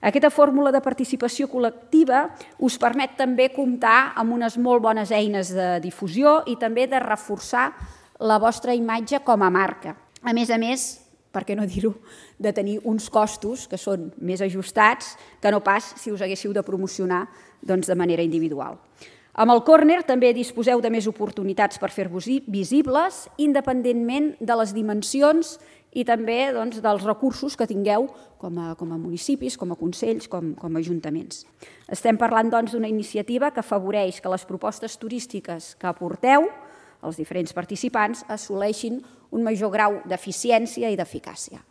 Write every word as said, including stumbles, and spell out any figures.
Aquesta fórmula de participació col·lectiva us permet també comptar amb unes molt bones eines de difusió i també de reforçar la vostra imatge com a marca. A més a més, per què no dir-ho, de tenir uns costos que són més ajustats que no pas si us haguéssiu de promocionar de manera individual. Amb el Corner també disposeu de més oportunitats per fer-vos visibles, independentment de les dimensions i també dels recursos que tingueu com a municipis, com a consells, com a ajuntaments. Estem parlant d'una iniciativa que afavoreix que les propostes turístiques que aporteu, els diferents participants, assoleixin un major grau d'eficiència i d'eficàcia.